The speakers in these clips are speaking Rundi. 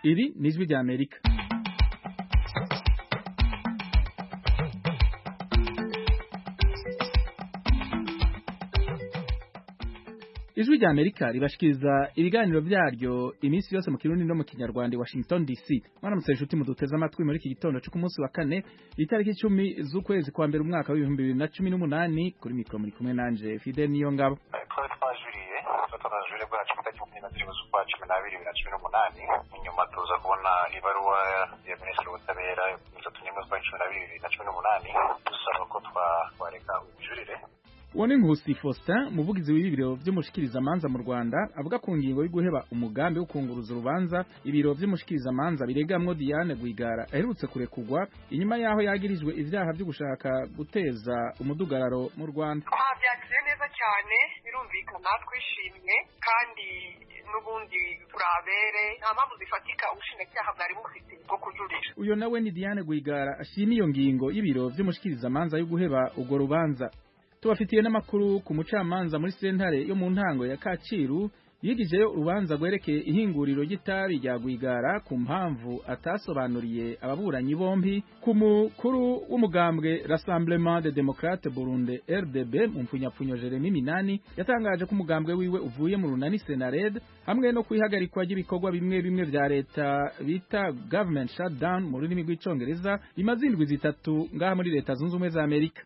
Iri ni Ijwi ry'Amerika. Ijwi ry'Amerika ribashikiriza ibiganiro byaryo iminsi yose mu Kirundi no mu Kinyarwanda Washington DC. Mwaramutse inshuti muduteze amatwi muri iki gitondo cyo ku munsi wa kane itariki 10 z'ukwezi kwa mbere umwaka wa 2018 kuri mikro muri kumwe nanje Fidel Niyongabo. Twajurire bwacu kutaki mu kinaziribu z'ukwa 12/2018 inyuma tuza kubona ibaruwa ya Minisitiri w'Ubutabera y'Ubutabera 2018 dusaba ko twareka ubujurire. Wone Nkusi Faustin muvugizi w'ibiro vy'umushikiriza amanza mu Rwanda avuga ku ngingo yo guheba umugambi wo kunguruza urubanza ibiro vy'umushikiriza amanza biregamwo Diane Rwigara aherutse kurekugwa inyuma yaho yagirijwe ivyaha byo gushaka guteza umudugararo mu Rwanda. Byagize neza cyane birumvikana twishimye kandi nubundi turabere nta mpamvu zifatika ubushinjacyaha bwari bufite bwo kujurisha. Uyo nawe ni Diane Rwigara ashima iyo ngingo y'ibiro vy'umushikiriza amanza yo guheba ugo rubanza. Tubafitiye n'amakuru ku mucamanza muri sentare yo mu ntango ya Kacyiru yigijeyo urubanza gwerekeye ihinguriro ry'itabi rya Rwigara ku mpamvu atasobanuriye ababuranyi bombi ku mukuru w'umugambwe Rassemblement des Démocrates Burundi RDB mu mpfunyapfunyo Jeremy Minani yatangaje ko umugambwe wiwe uvuye mu runani Senared hamwe no kwihagarikwa ry'ibikorwa bimwe bimwe vya leta bita government shutdown mu rurimi rw'icongereza bimaze indwi zitatu ngaha muri leta zunze ubumwe za Amerika.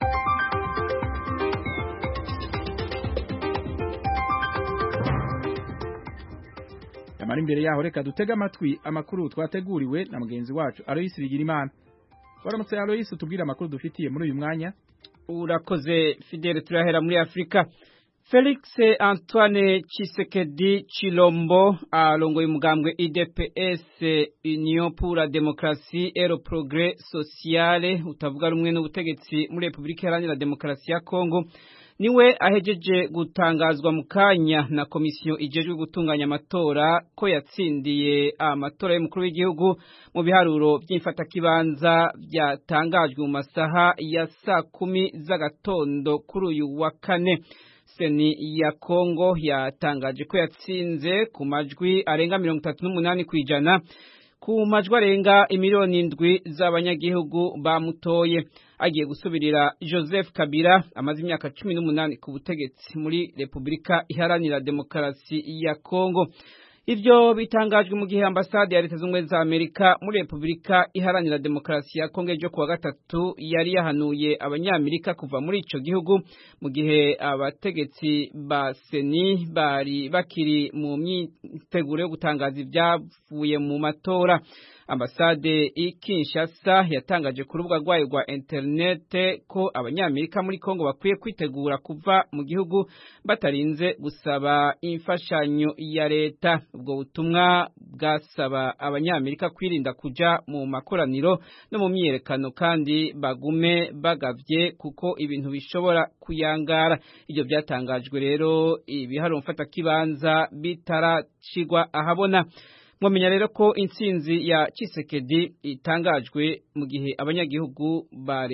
Amara imbere yaho reka dutega amatwi amakuru twateguriwe na mugenzi wacu Alois Bigirimana. Waramutse Alois utubwira amakuru dufitiye muri uyu mwanya. Urakoze Fidel, turahera muri Afrika. Felix Antoine Tshisekedi Chilombo alongoye umugambwe IDPS Union pour la démocratie et le progrès social utavuga rumwe n'ubutegetsi muri Republika Iharanira Demokarasi ya Kongo niwe ahejeje gutangazwa mu kanya na komisiyo ijejwe gutunganya amatora ko yatsindiye amatora y'umukuru w'igihugu mu biharuro by'imfatakibanza byatangajwe mu masaha ya saa 10 z'agatondo kuri uyu wa kane. Seni ya Kongo yatangaje ko yatsinze ku majwi arenga 38% ku majwi arenga imiliyoni 7 z'abanyagihugu bamutoye. Agiye gusubirira Joseph Kabila amaze imyaka 18 ku butegetsi muri Republika Iharanira Demokarasi ya Kongo. Ivyo bitangajwe mu gihe ambasade ya Leta Zunze Ubumwe za Amerika muri Republika Iharanira Demokarasi ya Kongo ejo kuwa gatatu yari yahanuye abanyamerika kuva muri ico gihugu mu gihe abategetsi ba Seni bari bakiri mu myiteguro yo gutangaza ibyavuye mu matora. Ambasade Kinshasa yatangaje ku rubuga rwayo rwa internet ko abanyamerika muri Kongo bakwiye kwitegura kuva mu gihugu batarinze gusaba imfashanyo ya leta. Ubwo butumwa bwasaba abanyamerika kwirinda kuja mu makoraniro no mu myiyerekano kandi bagume bagavye kuko ibintu bishobora kuyangara. Ibyo byatangajwe rero ibiharuro mfata kibanza bitarashigwa ahabona. Mwamenya rero ko intsinzi ya Tshisekedi itangajwe mu gihe abanyagihugu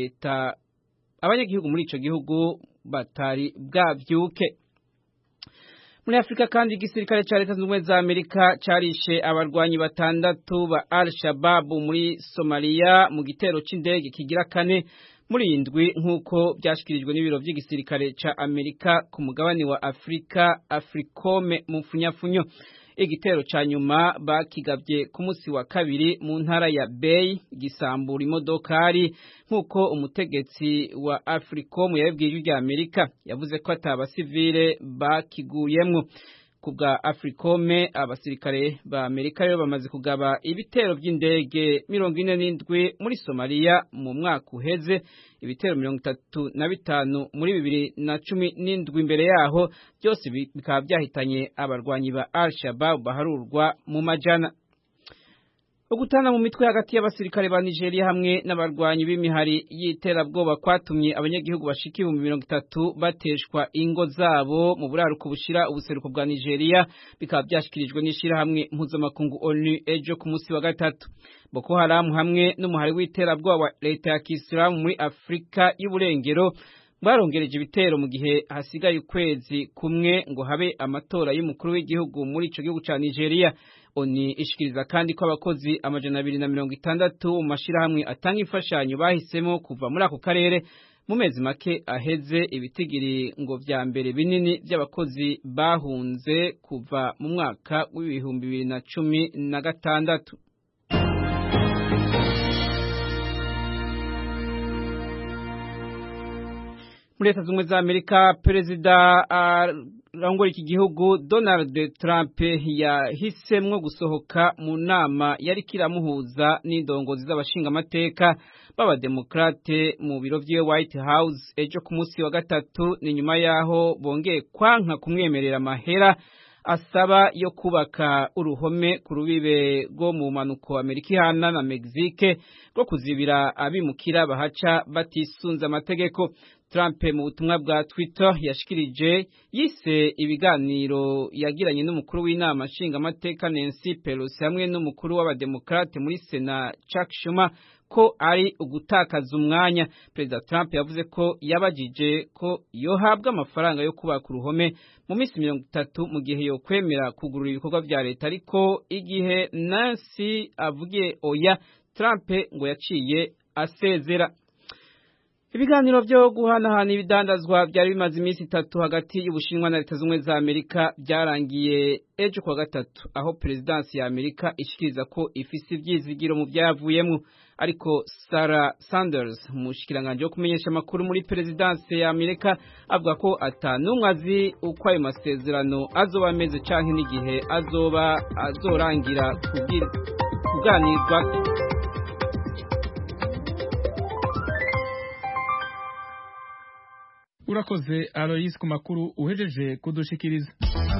muri ico gihugu batari bwavyuke. Muri Afrika kandi igisirikare ca Leta Zunze Ubumwe za Amerika carishe abarwanyi 6 ba Al-Shabaab muri Somalia mu gitero c'indege kigira kane muri indwi nkuko byashikirijwe n'ibiro by'igisirikare ca Amerika ku mugabane wa Afrika Africom mu mfunyafunyo. Igitero ca nyuma bakigavye ku munsi wa kabiri mu ntara ya Bay gisambura imodokari nkuko umutegetsi wa Africom yabibwiye ijwi rya Amerika yavuze ko atabasivile bakiguyemwo. Kubwa Africom abasirikare ba Amerika rero bamaze kugaba ibitero by'indege 47 muri Somalia mu mwaka uheze, ibitero 35 muri 2017 imbere yaho byose bikaba byahitanye abarwanyi ba Al-Shabaab baharurwa mu majana. Ugutana mu mitwe hagati y'abasirikare ba Nigeria hamwe n'abarwanyi b'imihari y'iterabwoba kwatumye abanyagihugu bashika 30 bateshwa ingo zabo mu buraruko bushira ubuseruko bwa Nigeria, bikaba byashikirijwe n'ishira hamwe mpuzamakungu ONU ejo ku munsi wa gatatu. Boko Haram hamwe n'umuhari w'iterabwoba wa leta ya Kisilamu muri Afrika y'uburengero barongereje ibitero mu gihe hasigaye ukwezi kumwe ngo habe amatora y'umukuru w'igihugu muri ico gihugu ca Nigeria. ONU ishikiriza kandi ko abakozi 260 mu mashirahamwe atanga imfashanyo bahisemo kuva muri ako karere mu mezi make aheze. Ibitigiri ngo vya mbere binini by'abakozi bahunze kuva mu mwaka w'2016. Muri Leta Zunze za Amerika, Perezida arongora iki gihugu Donald Trump yahisemwo gusohoka mu nama yari kiramuhuza n'indongozi z'abashinga amateka b'abademokrate mu biro vyiwe White House ejo ku munsi wa gatatu, ni nyuma yaho bongeye kwanka kumwemerera amahera asaba yo kubaka uruhome ku rubibe rwo mu manuko Amerika ihana na Mexique rwo kuzibira abimukira bahaca batisunze amategeko. Trump mu butumwa bwa Twitter yashikirije yise ibiganiro yagiranye n'umukuru w'inama nshinga amateka Nancy Pelosi hamwe n'umukuru w'abademokrate muri Sena Chuck Schumer ko ari ugutakaza umwanya. Perezida Trump yavuze ko yabajije ko yohabwa amafaranga yo kubaka uruhome mu minsi 30 mu gihe yo kwemera kugurura ibikorwa vya leta, ariko igihe Nancy avugiye oya, Trump ngo yaciye asezera. Ibiganiro byo guhanahana ibidandazwa byari bimaze iminsi 3 hagati y'Ubushinwa na Leta Zunze za Amerika byarangiye ejo kwa gatatu, aho Presidansi ya Amerika ishikiriza ko ifise ivyizigiro mu byavuyemo. Ariko Sarah Sanders, umushikiranganje wo kumenyesha amakuru muri Presidansi ya Amerika, avuga ko atanumwe azi uko ayo masezerano azoba ameze canke n'igihe azorangira kuganirwa. Urakoze Alois ku makuru uhejeje kudushikiriza.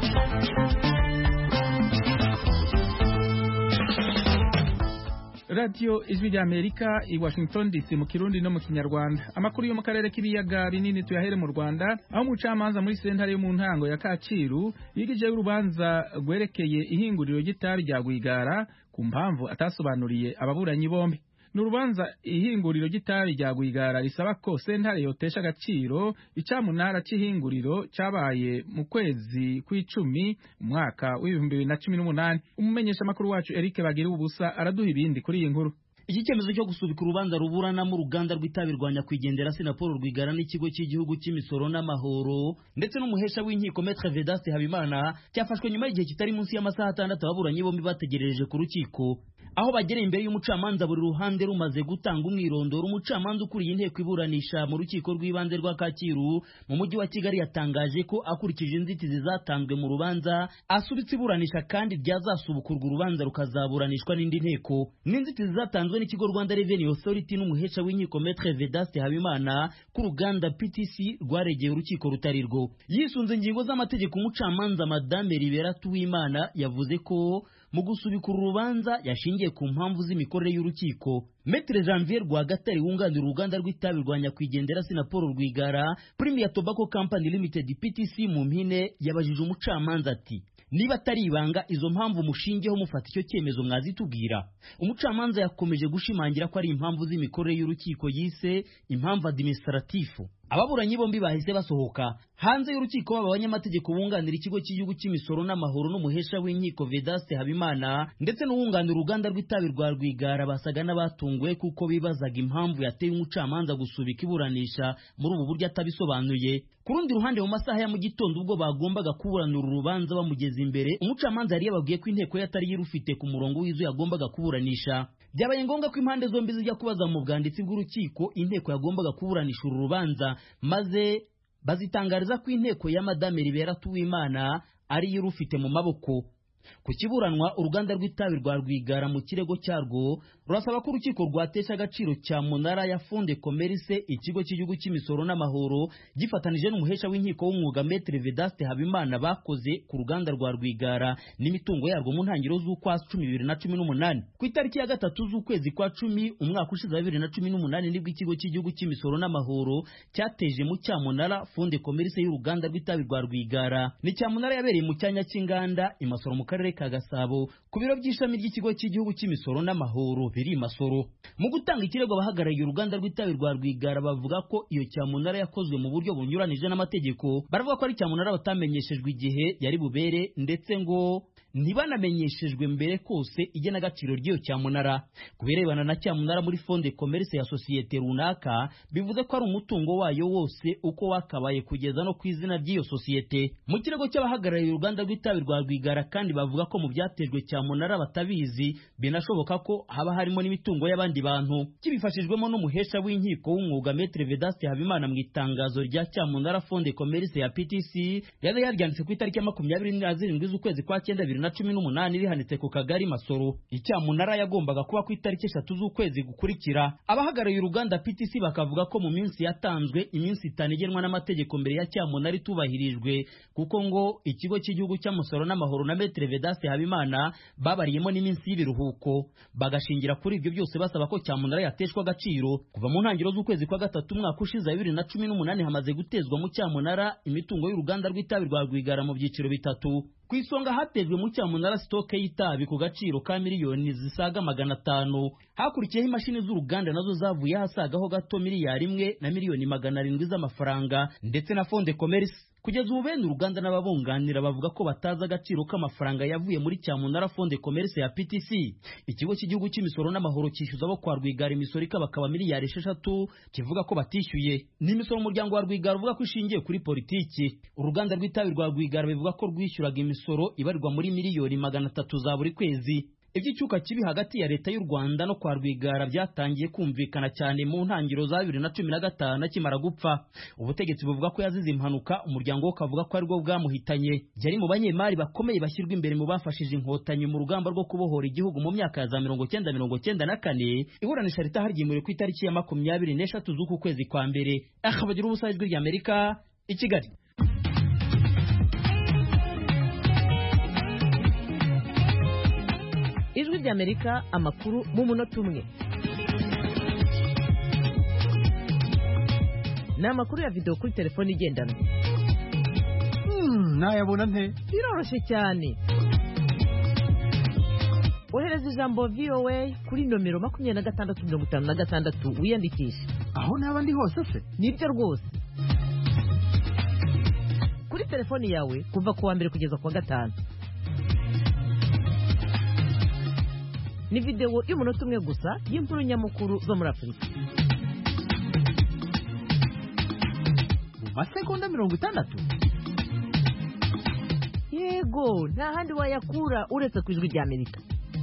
Radio Ijwi rya Amerika i Washington DC mu Kirundi no mu Kinyarwanda. Amakuru yo mu karere k'ibiyaga binini tuyahere mu Rwanda, aho umucamanza muri sentare yo mu ntango ya Kacyiru yigije urubanza gwerekeye ihinguriro ry'itabi rya Rwigara ku mpamvu atasobanuriye ababuranyi bombi. Nurubanza ihinguriro ry'itabi rya Rwigara risaba ko sentare yotesha agaciro icamunara c'ihinguriro cabaye mu kwezi kw'icumi umwaka w'2018. Umumenyesha makuru wacu Eric Bagira ubusa araduha ibindi kuri iyi nkuru. Iki cyemezo cyo gusubika urubanza ruburana mu ruganda rw'itabi rwa Nyakwigendera Sinapolo Rwigara n'ikigo cy'igihugu cy'imisoro n'amahoro ndetse n'umuhesha w'inkiko Maître Vedaste Habimana cyafashwe nyuma y'igihe kitari munsi y'amasaha 6 ababuranyi bombi bategereje ku rukiko. Aho bagereye imbere y'umucamanza buri ruhande rumaze gutanga umwirondoro, umucamanza ukuriye inteko iburanisha mu rukiko rw'ibanze rwa Kacyiru mu mujyi wa Kigali yatangaje ko akurikije inzitizi zatanzwe mu rubanza asubitse iburanisha kandi ryazasubukurwa urubanza rukazaburanishwa n'indi nteko. N'inzitizi zatanzwe n'ikigo Rwanda Revenue Authority n'umuhesha w'inkiko Maître Vedaste Habimana ku ruganda PTC rwaregeye urukiko rutarirwo. Yisunze ingingo z'amategeko, umucamanza Madame Liberatu Uwimana yavuze ko mu gusubika urubanza yashingiye ku mpamvu z'imikorere y'urukiko. Maître Janvier Rwagatare wunganira uruganda rw'itabi rwa Nyakwigendera Sinapolo Rwigara Premier Tobacco Company Limited PTC mu mpine yabajije umucamanza ati: niba atari ibanga izo mpamvu mushingeho mufata icyo cyemezo mwazitubwira. Umucamanza yakomeje gushimangira ko ari impamvu z'imikorere y'urukiko yise impamvu administratifu. Ababuranyi bombi bahise basohoka hanze y'urukiko baba abanyamategeko bunganira ikigo cy'igihugu cy'imisoro n'amahoro n'umuhesha w'inkiko Vedaste Habimana ndetse n'uwunganira uruganda rw'itabi rwa Rwigara basaga n'abatunguwe kuko bibazaga impamvu yateye umucamanza gusubika iburanisha muri ubu buryo atabisobanuye. Ku rundi ruhande mu masaha ya mu gitondo ubwo bagombaga kuburanira urubanza bamugeza imbere, umucamanza yari yababwiye ko inteko yatari yirufite ku murongo w'izo yagombaga kuburanisha. Byabaye ngombwa ko impande zombi zijya kubaza mu bwanditsi bw'urukiko inteko yagombaga kuburanisha uru rubanza, maze bazitangariza ko inteko ya Madame Liberatu Uwimana ari yirufite mu maboko. Ku kiburanwa uruganda rw'itabi rwa Rwigara mu kirego cyarwo rurasaba ko urukiko rwatesha agaciro cya munara ya Fonde Commerce ikigo cy'igihugu cy'imisoro n'amahoro gifatanije n'umuhesha w'inkiko w'umwuga Maître Vedaste Habimana bakoze ku ruganda rwa Rwigara n'imitungo yarwo mu ntangiriro z'ukwa 2018. Ku itariki ya 3 z'ukwezi kwa 10 umwaka ushize 2018 nibwo ikigo cy'igihugu cy'imisoro n'amahoro cyateje mu cyamunara Fonde Commerce y'uruganda rw'itabi rwa Rwigara. Ni cyamunara yabereye mu cyanya cy'inganda imasoro mu karere ka Gasabo ku biro by'ishami ry'ikigo cy'igihugu cy'imisoro n'amahoro biri Masoro. Mu gutanga ikirego abahagarariye uruganda rw'itabi rwa Rwigara bavuga ko iyo cyamunara yakozwe mu buryo bunyuranije n'amategeko. Baravuga ko ari cyamunara batamenyeshejwe igihe yari bubere ndetse ngo ntibanamenyeshejwe mbere kose igenagaciro ry'iyo cyamunara. Kubirebana na cyamunara muri Fond de Commerce ya sosiyete runaka bivuze ko ari umutungo wayo wose uko wakabaye kugeza no ku izina ry'iyo sosiyete. Mu kirego cy'abahagarariye uruganda rw'itabi rwa Rwigara kandi bavuga ko mu byatejwe cyamunara batabizi binashoboka ko haba harimo n'imitungo y'abandi bantu. Kibifashijwemo n'umuhesha w'inkiko w'umwuga Maître Vedaste Habimana mu itangazo rya cyamunara Fond de Commerce ya PTC yari yaryanditse ku itariki ya 27 z'ukwezi kwa 9 2018 rihanitse ku kagari Masoro. Icyamunara yagombaga kuba ku itariki 3 z'ukwezi gukurikira. Abahagarariye uruganda PTC bakavuga ko mu minsi yatanzwe iminsi 5 igenwa n'amategeko mbere ya cyamunara itubahirijwe kuko ngo ikigo cy'igihugu cy'amusoro n'amahoro na Maître Vedaste Habimana babariyemo n'iminsi y'ibiruhuko. Bagashingira kuri ibyo byose basaba ko cyamunara yateshwa agaciro. Kuva mu ntangiriro z'ukwezi kwa 3 umwaka ushize 2018 hamaze gutezwa mu cyamunara imitungo y'uruganda rw'itabi rwa Rwigara mu byiciro bitatu. Ku isonga hatejwe mu cyamunara stoke y'itabi ku gaciro ka miliyoni zisaga 500. Hakurikiyeho imashini z'uruganda nazo zavuye hasagaho gato miliyari 1 na miliyoni 700 z'amafaranga ndetse na Fond de Commerce. Kugeza ubu bene uruganda n'ababunganira bavuga ko bataza agaciro k'amafaranga yavuye muri cyamunara Fond de Commerce ya PTC. Ikigo cy'igihugu cy'imisoro n'amahoro cyishyuza abo kwa Rwigara imisoro ikabakaba miliyari 6 kivuga ko batishyuye. Ni imisoro umuryango wa Rwigara uvuga ko ishingiye kuri politiki. Uruganda rw'itabi rwa Rwigara bivuga ko rwishyuraga imisoro ibarirwa muri miliyoni 300 za buri kwezi. Iby'icyuka kibi hagati ya leta y'u Rwanda no kwa Rwigara byatangiye kumvikana cyane mu ntangiriro za 2015 akimara gupfa. Ubutegetsi buvuga ko yazize impanuka, umuryango we kavuga ko aribwo bwamuhitanye. Yari mu banyemari bakomeye bashyirwa imbere mu bafashije inkotanyi mu rugamba rwo kubohora igihugu mu myaka ya za 1994. Iburanisha ritaharyimuriwe ku itariki ya 23 z'uku kwezi kwa mbere. Bagira ubusa ijwi ry'Amerika i Kigali. Ijwi ry'Amerika amakuru mu munota umwe. Ni amakuru ya video kuri telefone igendanwa. Nayabona nte? Biroroshye cyane. Ohereza ijambo VOA kuri nomero 2656 wiyandikisha. Aho naba ndi hose se? Nibyo rwose. Kuri telefone yawe kuva ku wa mbere kugeza ku wa gatanu. Ni video y'umunota umwe gusa y'inkuru nyamukuru zo muri Afurika. Mu masegonda 60? Yego, nta handi wayakura uretse ku ijwi ry'Amerika.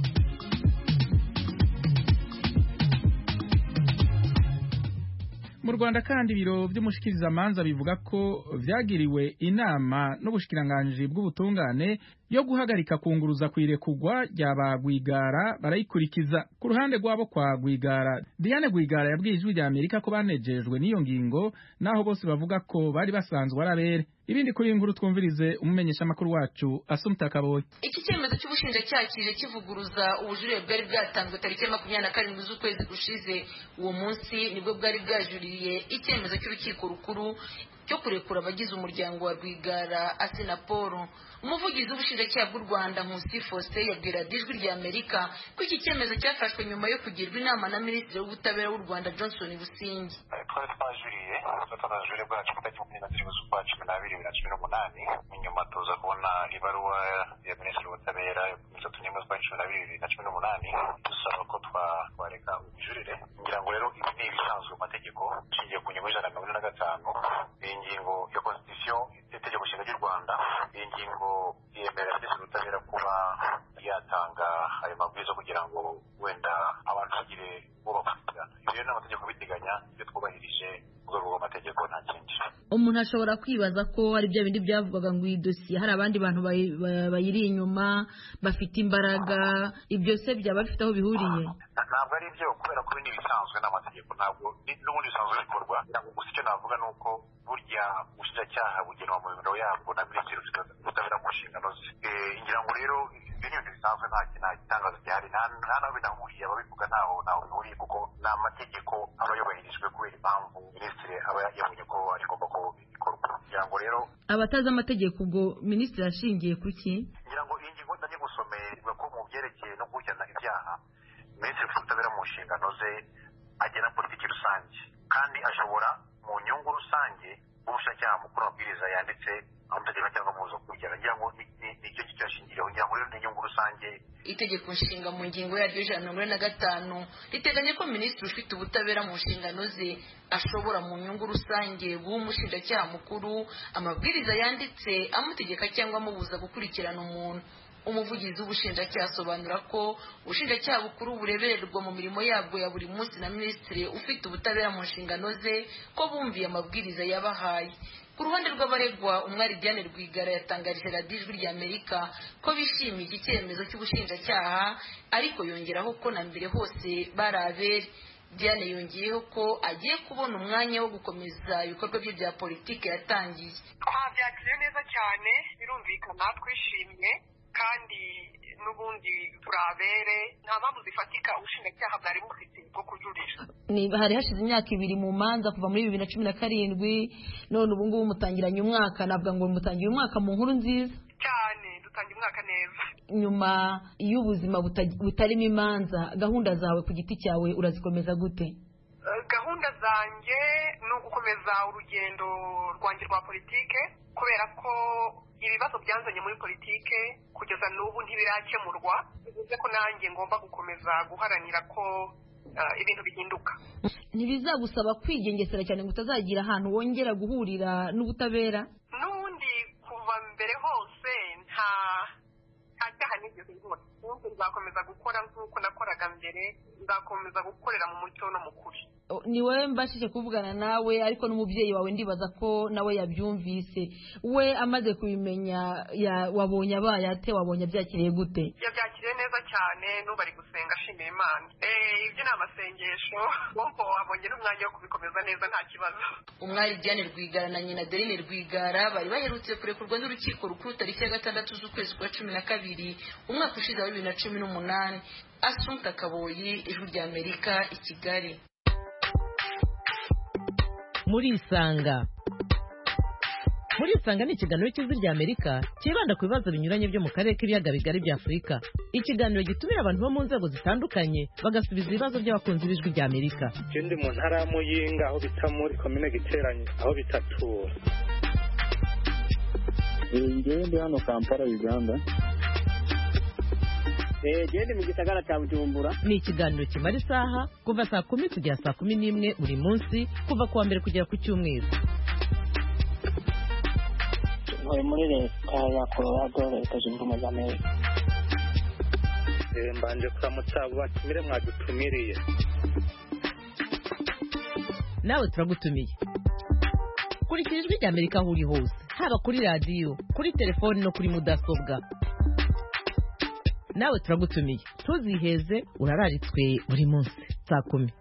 Mu Rwanda kandi ibiro by'umushikirizamanza bivuga ko vyagiriwe inama n'ubushikiranganje bw'ubutungane yo guhagarika kunguruza kwirekugwa ryaba Rwigara barayikurikiza. Ku ruhande rwabo kwa Rwigara, Diane Rwigara yabwiye ijwi ry'Amerika ko banejejwe n'iyo ngingo naho bose bavuga ko bari basanzwe arabere. Ibindi kuri inkuru twumvirize umumenyesha makuru wacu Asumta Kaboyi. Iki cyemezo cy'ubushinjacyaha kije kivuguruza ubujurire bwari bwatanzwe tariki ya 27 z'ukwezi gushize. Uwo munsi nibwo bwari bwajuriye icyemezo cy'urukiko rukuru cyo kurekura abagize umuryango wa Rwigara Asinapol. Umuvugizi w'ubushinjacyaha bw'u Rwanda Nkusi Faustin yabwira Ijwi ry'Amerika ko iki cyemezo cyafashwe nyuma yo kugirwa inama na Minisitiri w'Ubutabera w'u Rwanda Johnson Busingi. Twajuriye bwacu ku itariki 23 z'ukwa 12 2018 nyuma tuza kubona ibaruwa ya Minisitiri w'Ubutabera yo ku 2018 dusaba ko twareka ubujurire. Ngira ngo rero ibi ni ibisanzwe mu mategeko ishingiye ku ngingo y'Ijana 45 ingingo ya Constitution itegeko nshinga ry'u Rwanda. Iyi ngingo yemerera Minisitiri w'Ubutabera kuba yatanga ayo mabwiriza kugira ngo wenda abantu bagire uwo bakurikirana. Ibyo n'amategeko biteganya ibyo twubahirije mu rwego rw'amategeko nta kindi. Umuntu ashobora kwibaza ko ari bya bindi byavugaga ngo iyi dosiye hari abandi bantu bayiri inyuma bafite imbaraga, ibyo se byaba bifite aho bihuriye? Ntabwo ari byo, kubera ko ni ibisanzwe n'amategeko, ntabwo n'ubundi bisanzwe bikorwa. Gusa icyo navuga ni uko burya ubushinjacyaha bugenwa mu biro yabwo na Minisitiri w'Ubutabera mu nshingano ze. Ngira ngo rero ibyo ni ibintu bisanzwe, nta gitangazo gihari, nta naho binahuriye. Ababivuga ntaho bihuriye kuko ni amategeko aba yubahirijwe kubera impamvu Minisitiri aba yabonye ko ari ngombwa ko bikorwa. Ngira ngo rero abatazi amategeko ubwo Minisitiri ashingiye ku ki? Ngira ngo iyi ngingo mu nshingano ze agena politiki rusange kandi ashobora mu nyungu rusange ubushinjacyaha mukuru amabwiriza yanditse amategeko cyangwa muzo kugera ngira ngo nicyo gicyo shingiro ngira ngo rero inyungu rusange. Itegeko nshinga mu ngingo yaryo 145 riteganya ko minisitiri ufite ubutabera mu nshingano ze ashobora mu nyungu rusange bw'umushinjacyaha mukuru amabwiriza yanditse amutegeka cyangwa amubuza gukurikirana umuntu. Umuvugizi w'ubushinjacyaha asobanura ko ubushinjacyaha bukuru burebererwa mu mirimo yabwo ya buri munsi na minisitiri ufite ubutabera mu nshingano ze ko bumviye amabwiriza yabahaye. Ku ruhande rw'abaregwa umwari Diane Rwigara yatangarije radiyo Ijwi ry'Amerika ko bishimiye iki cyemezo cy'ubushinjacyaha ariko yongeraho ko na mbere hose bari abere. Diane yongeyeho ko agiye kubona umwanya wo gukomeza ibikorwa bye bya politiki yatangiye. Twabyakiriye neza cyane birumvikana twishimye kandi n'ubundi turabere nta mpamvu zifatika ubushinjacyaha bwari bufite bwo kujurisha. Hari hashize imyaka 2 mu manza kuva muri 2017 none ubu ngubu mutangiranye umwaka navuga ngo mutangiye umwaka mu nkuru nziza cyane dutangiye umwaka neza. Nyuma y'ubuzima butarimo imanza gahunda zawe ku giti cyawe urazikomeza gute? Gahunda zanjye ni ugukomeza urugendo rwanjye rwa politike kubera ko ibibazo byanzanye muri politike kugeza n'ubu ntibirakemurwa bivuze ko nanjye ngomba gukomeza guharanira ko ibintu bihinduka. Ntibizagusaba kwigengesera cyane ngo utazagira ahantu wongera guhurira n'ubutabera? N'ubundi kuva mbere hose nta cyaha nigeze nkora. Nzakomeza gukora nk'uko nakoraga mbere, nzakomeza gukorera mu mucyo no mu kuri. Ni wowe mbashije kuvugana nawe ariko n'umubyeyi wawe ndibaza ko nawe yabyumvise. We amaze kubimenya wabonye abayate wabonye byakiriye gute? Yabyakiriye neza cyane n'ubari gusenga ashimira Imana. Ibyo ni amasengesho bombo abonye n'umwanya wo kubikomeza neza nta kibazo. Umwari Diane Rwigara na nyina Dorine Rwigara bari baherutse kurekurwa n'urukiko rukuru tariki ya 6 z'ukwezi kwa 12 umwaka ushize wa 2018. Assunta Kaboyi, Ijwi ry'Amerika, i Kigali. Muri Isanga ni ikiganiro cy'Ijwi ry'Amerika kibanda ku bibazo binyuranye byo mu karere k'ibiyaga bigari bya Afurika. Ikiganiro gitumira abantu bo mu nzego zitandukanye bagasubiza ibibazo by'abakunzi b'Ijwi ry'Amerika. Ikindi mu ntara ya Muyinga aho bita muri komine Giteranye aho bitatura. Ndi hano Kampala, Uganda. Gende mu gisagara cya Bujumbura. Ni ikiganiro kimara isaha kuva saa 10 kugera saa 11 buri munsi kuva kuwa mbere kugera ku cyumweru. Muri leta ya Colorado leta zunze ubumwe za Amerika. Mbanje kuramutsa batumire mwadutumiriye. Nawe turagutumiye. Kurikira Ijwi ry'Amerika aho uri hose haba kuri radiyo, kuri telefoni no kuri mudasobwa. Nawe turagutumiye tuziheze urararitswe buri munsi saa 10.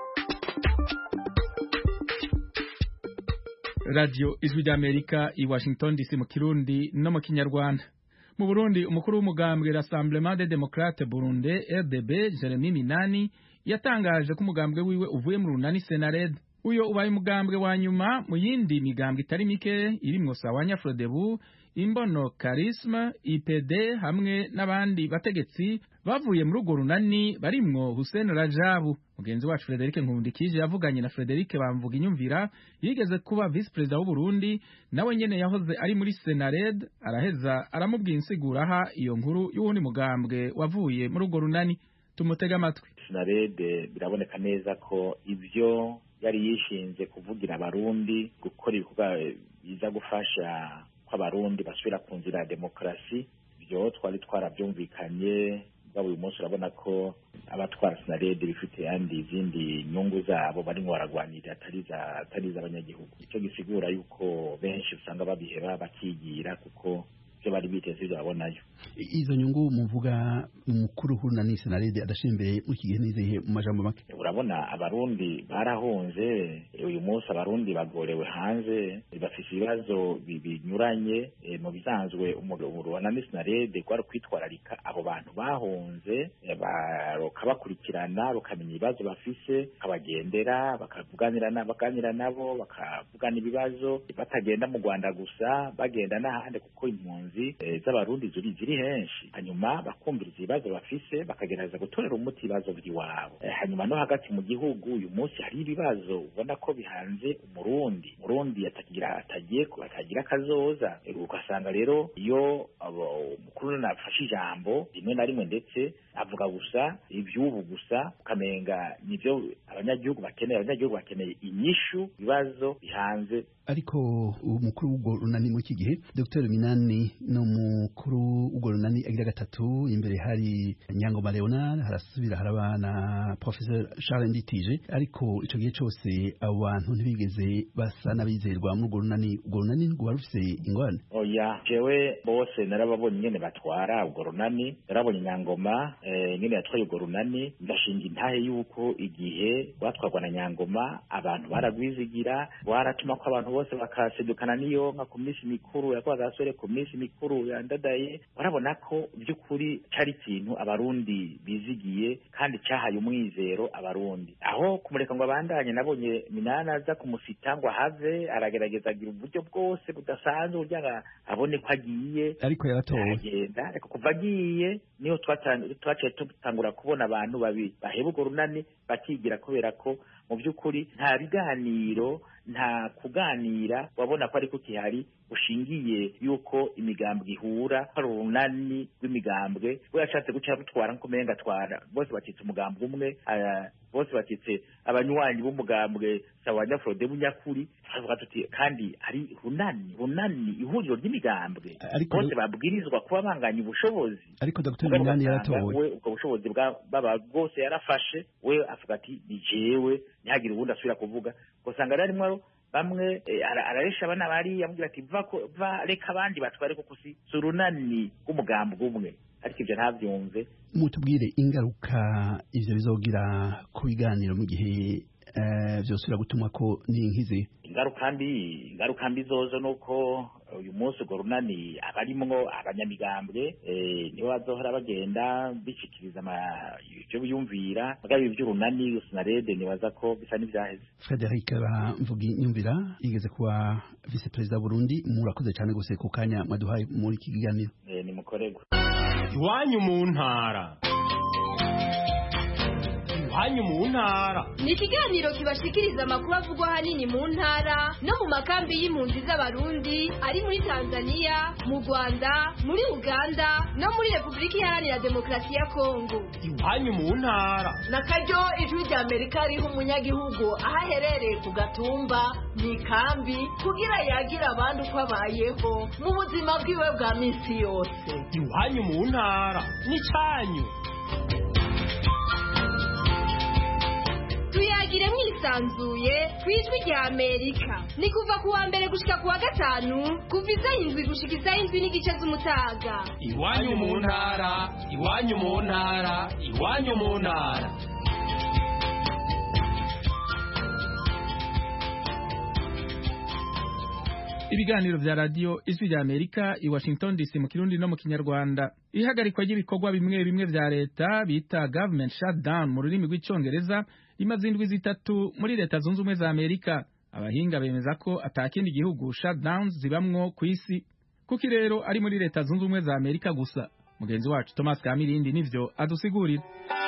Radio Ijwi ry'Amerika i Washington DC mu Kirundi no mu Kinyarwanda. Mu Burundi umukuru w'umugambwe Rassemblement des Démocrates Burundais RDB Jeremy Minani yatangaje ko umugambwe wiwe uvuye mu runani Senared. Uyo ubaye umugambwe wa nyuma mu yindi migambwe itari mike irimwo Sawanya Frodebu, Imbono Charisme, IPD hamwe n'abandi bategetsi bavuye muri urwo runani barimwo Hussein Rajabu. Mugenzi wacu Frederic Nkundikije yavuganye na Frederic Bamvuga Inyumvira yigeze kuba vice president w'u Burundi nawe nyene yahoze ari muri Senared, araheza aramubwira insiguraha iyo nkuru y'uwundi mugambwe wavuye muri urwo runani. Tumutega amatwi. Senared biraboneka neza ko ivyo yari yishinze kuvugira abarundi gukora ibikorwa biza gufasha kw'abarundi basubira ku nzira ya demokarasi, byo twari twarabyumvikanye. Bwa uyu munsi urabona ko abatwara Senared bifite yandi izindi nyungu zabo barimo baragwanira atari z'abanyagihugu. Icyo gisigura yuko benshi usanga babiheba bakigira kuko byo bari biteze babonayo. Izo nyungu muvuga umukuru huruna ni Senared adashimbeye ukigihe nizihe mu majambo make? Urabona abarundi barahunze, uyu munsi abarundi bagorewe hanze bafite ibibazo binyuranye. Mu bisanzwe umurwana ni Senared kwari kwitwararika abo bantu bahunze bakabakurikirana bakamenya ibibazo bafise, kabagendera bakaganira nabo bakavugana ibibazo, batagenda mu Rwanda gusa bagenda n'ahandi kuko impunzi impunzi z'abarundi ziri henshi, hanyuma bakumviriza ibibazo bafise bakagerageza gutorera umuti ibibazo by'iwabo. Hanyuma no hagati mu gihugu uyu munsi hari ibibazo ubona ko bihanze umurundi atagira kazoza. Ugasanga rero iyo umukuru nafashe ijambo rimwe na rimwe ndetse avuga gusa iby'ubu gusa, ukamenga nivyo abanyagihugu bakeneye inyishu ibibazo bihanze. Ariko umukuru w'ubwo runani mu iki gihe Dr Minani no mukuru w'ubwo runani agira gatatu, imbere hari Nyangoma Leonard, harasubira harabana Professor Charles Nditije, ariko ico gihe cyose abo bantu ntibigeze basa n'abizerwa mu ubwo runani ngo barufise ingorane. Oya, jewe bose narababonye nyene batwara ubwo runani, narabonye Nyangoma nyene yatwaye ubwo runani, ndashinga intahe yuko igihe batwarwa na Nyangoma abantu baragwizigira, waratuma ko abantu bose bakasedukana niyo nka ku minsi mikuru yakwaga gasore, ku minsi mikuru ya Ndadaye. Urabona ko by'ukuri cari ikintu abarundi bizigiye kandi cyahaye umwizero abarundi. Aho kumureka ngo abandanye, nabonye Minani aza kumusita ngo ahave, aragerageza agira uburyo bwose budasanzwe kugira abone ko agiye, ariko yaratowe agenda. Ariko kuva agiye niyo twaciye tutangura kubona abantu baheba urwo runani bakigira, kubera ko mu by'ukuri nta biganiro, nta kuganira wabona ko ariko kihari ushingiye yuko imigambwe ihura, hari urunani rw'imigambwe we yashatse guca butwara nkumenga twara bose bakitse umugambwe umwe, bose bakitse abanywanyi b'umugambwe Sawanya Frode Bunyakuri. Twavuga tuti kandi ari runani ihuriro ry'imigambwe, bose babwirizwa kuba banganya ubushobozi. Ariko Dr Minani yaratowe, we ubwo bushobozi baba bwose yarafashe, we avuga ati ni jewe, ntihagire ubundi asubira kuvuga. Usanga rero bamwe araresha abana bari yamubwira ati va reka abandi batware kuko si urunani rw'umugambwe umwe, ariko ibyo ntabyumve. Mutubwire ingaruka ivyo bizogira ku biganiro mu gihe vyosubira gutumwa ko n'inkizi. Ingaruka mbi zozo nuko uyu munsi urwo runani abarimwo abanyamigambwe nibo bazohora bagenda bishikiriza ivyo biyumvira, mugabo ivy'urunani Sinarede nibaza ko bisa n'ivyaheze. Frederic Mvuginyumvira yigeze kuba vice president Burundi, murakoze cyane gose ku kanya mwaduhaye muri iki kiganiro. Ni mukorego iwanyu mu ntara. Iwanyu mu ntara ni ikiganiro kibashikiriza amakuru avugwa hanini mu ntara no mu makambi y'impunzi z'abarundi ari muri Tanzania, mu Rwanda, muri Uganda no muri Repubulika Iharanira Demokarasi ya Kongo. Iwanyu mu ntara nakaryo ijwi rya Amerika riha umunyagihugu aho aherereye ku gatumba mu ikambi kugira yagira abandi uko abayeho mu buzima bwiwe bwa minsi yose. Iwanyu mu ntara ni cyanyu. Tuyagire mwisanzuye kwijwi rya Amerika. Ni kuva kuwa mbere gushika kuwa gatanu, kuva isaha 7 gushika isaha 7 n'igice z'umutaga. Iwanyu mu ntara, iwanyu mu ntara, iwanyu mu ntara. Ibiganiro vya radio Ijwi rya Amerika i Washington DC mu Kirundi no mu Kinyarwanda. Ihagarikwa ry'ibikorwa bimwe vya leta bita government shutdown mu rurimi rw'icongereza imaze indwi zitatu muri leta zunze ubumwe za Amerika. Abahinga bemeza ko atakindi gihugu shutdowns zibamwo ku isi, kuko rero ari muri leta zunze ubumwe za Amerika gusa. Mugenzi wacu Thomas Kamirindi nivyo adusigurira.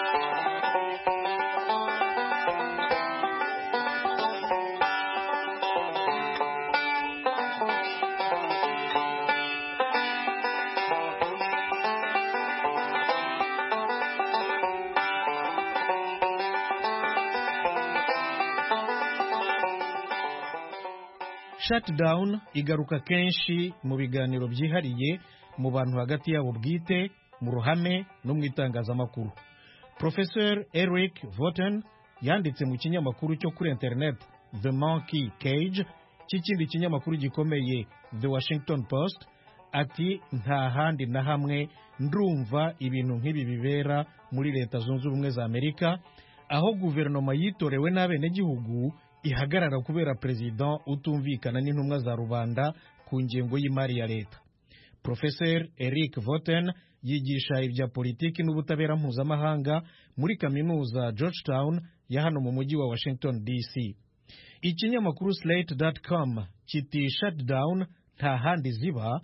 Shutdown igaruka kenshi mu biganiro byihariye mu bantu hagati yabo bwite, mu ruhame no mu itangazamakuru. Professor Eric Voten yanditse mu kinyamakuru cyo kuri internet The Monkey Cage cy'ikindi kinyamakuru gikomeye The Washington Post ati nta handi na hamwe ndumva ibintu nk'ibi bibera muri leta zunze ubumwe za Amerika, aho guverinoma yitorewe n'abenegihugu ihagarara kubera president utumvikana n'intumwa za rubanda ku ngengo y'imari ya leta. Professor Eric Voten yigisha ibya politiki n'ubutabera mpuzamahanga muri kaminuza Georgetown ya hano mu mujyi wa Washington DC. Ikinyamakuru Slate.com kiti shutdown nta handi ziba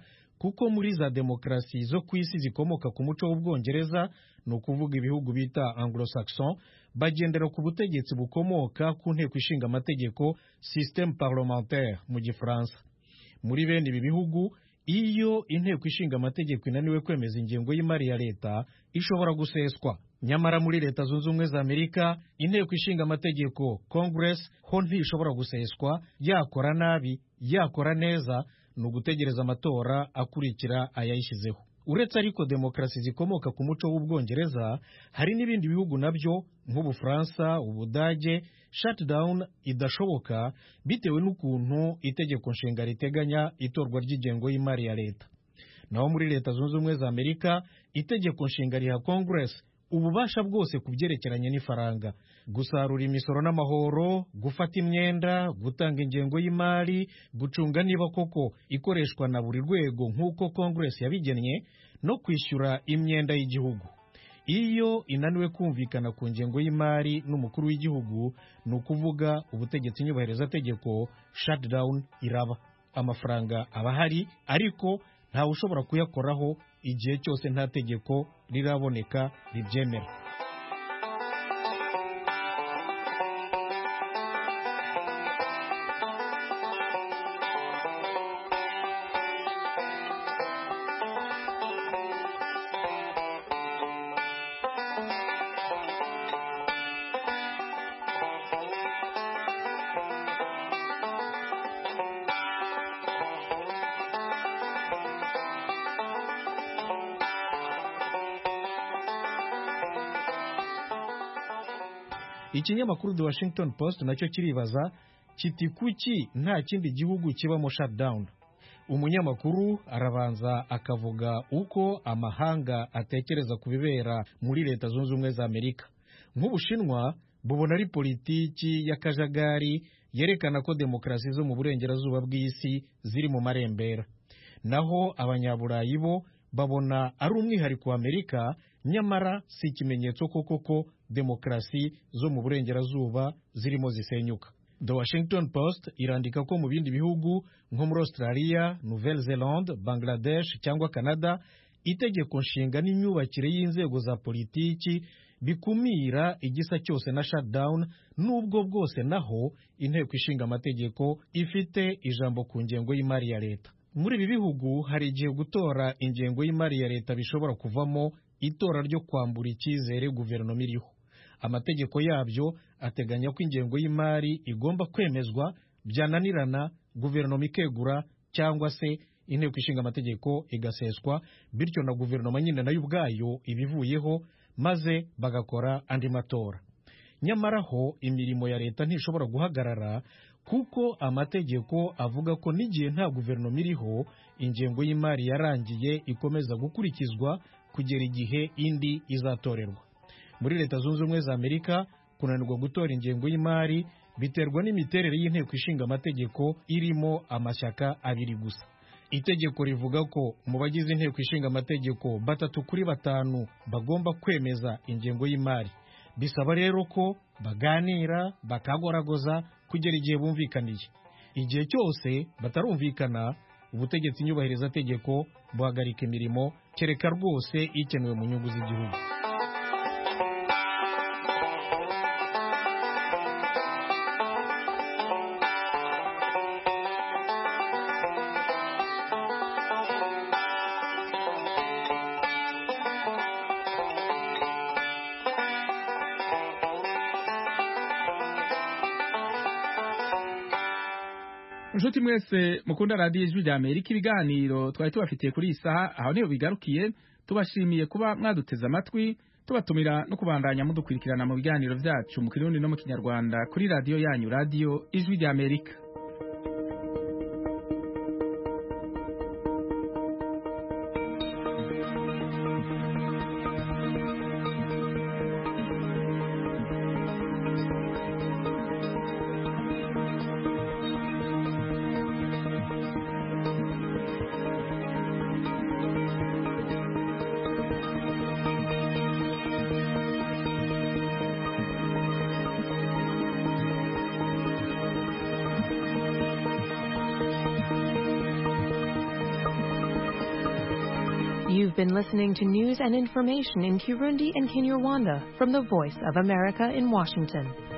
kuko muri za demokarasi zo ku isi zikomoka ku muco w'Ubwongereza, ni ukuvuga ibihugu bita anglo-saxon, bagendera ku butegetsi bukomoka ku nteko ishinga amategeko, système parlementaire mu gifaransa. Muri bene ibi bihugu, iyo inteko ishinga amategeko inaniwe kwemeza ingengo y'imari ya leta, ishobora guseswa. Nyamara muri Leta Zunze Ubumwe za Amerika, inteko ishinga amategeko Congress ho ntishobora guseswa, yakora nabi yakora neza, ni ugutegereza amatora akurikira ayayishyizeho. Uretse ariko demokarasi zikomoka ku muco w'Ubwongereza, hari n'ibindi bihugu nabyo nk'Ubufaransa, Ubudage, shutdown idashoboka bitewe n'ukuntu itegeko nshinga riteganya itorwa ry'ingengo y'imari ya leta. Naho muri Leta Zunze Ubumwe za Amerika, itegeko nshinga riha Congress ububasha bwose ku byerekeranye n'ifaranga, gusarura imisoro n'amahoro, gufata imyenda, gutanga ingengo y'imari, gucunga niba koko ikoreshwa na buri rwego nk'uko Congress yabigennye, no kwishyura imyenda y'igihugu. Iyo inaniwe kumvikana ku ngengo y'imari n'umukuru w'igihugu, ni ukuvuga ubutegetsi nyubahirizategeko, shutdown iraba. Amafaranga aba ahari, ariko ntawe ushobora kuyakoraho igihe cyose nta tegeko riraboneka ribyemera. Ikinyamakuru The Washington Post nacyo kiribaza kiti kuki nta kindi gihugu kibamo shutdown. Umunyamakuru arabanza akavuga uko amahanga atekereza ku bibera muri Leta Zunze Ubumwe za Amerika. Nk'Ubushinwa bubona ari politiki y'akajagari yerekana ko demokarasi zo mu burengerazuba bw'isi ziri mu marembera. Naho Abanyaburayi bo babona ari umwihariko wa Amerika, nyamara si ikimenyetso koko demokarasi zo mu burengerazuba zirimo zisenyuka. The Washington Post irandika ko mu bindi bihugu nko muri Australia, Nouvelle-Zélande, Bangladesh cyangwa Canada, itegeko nshinga n'imyubakire y'inzego za politiki bikumira igisa cyose na shutdown, n'ubwo bwose naho inteko ishinga amategeko ifite ijambo ku ngengo y'imari ya leta. Muri ibi bihugu hari igihe gutora ingengo y'imari ya leta bishobora kuvamo itora ryo kwambura icyizere guverinoma iriho. Amategeko yabyo ateganya ko ingengo y'imari igomba kwemezwa, byananirana guverinoma ikegura cyangwa se inteko ishinga amategeko igaseswa, bityo na guverinoma nyine nayo ubwayo ibivuyeho, maze bagakora andi matora. Nyamara ho imirimo ya leta ntishobora guhagarara, kuko amategeko avuga ko n'igihe nta guverinoma iriho, ingengo y'imari yarangiye ikomeza gukurikizwa kugera igihe indi izatorerwa. Muri Leta Zunze Ubumwe za Amerika, kunanirwa gutora ingengo y'imari biterwa n'imiterere y'inteko ishinga amategeko irimo amashyaka abiri gusa. Itegeko rivuga ko mu bagize inteko ishinga amategeko 3/5 bagomba kwemeza ingengo y'imari. Bisaba rero ko baganira bakagoragoza kugera igihe bumvikaniye. Igihe cyose batarumvikana, ubutegetsi nyubahirizategeko buhagarika imirimo, kereka rwose ikenewe mu nyungu z'igihugu. Nshuti mwese mukunda radio Ijwi rya Amerika, ibiganiro twari tubafitiye kuri iyi saha aho niho bigarukiye. Tubashimiye kuba mwaduteze amatwi, tubatumira no kubandanya mudukurikirana mu biganiro byacu mu Kirundi no mu Kinyarwanda kuri radio yanyu, radio Ijwi rya Amerika. You've been listening to news and information in Kirundi and Kinyarwanda from the Voice of America in Washington.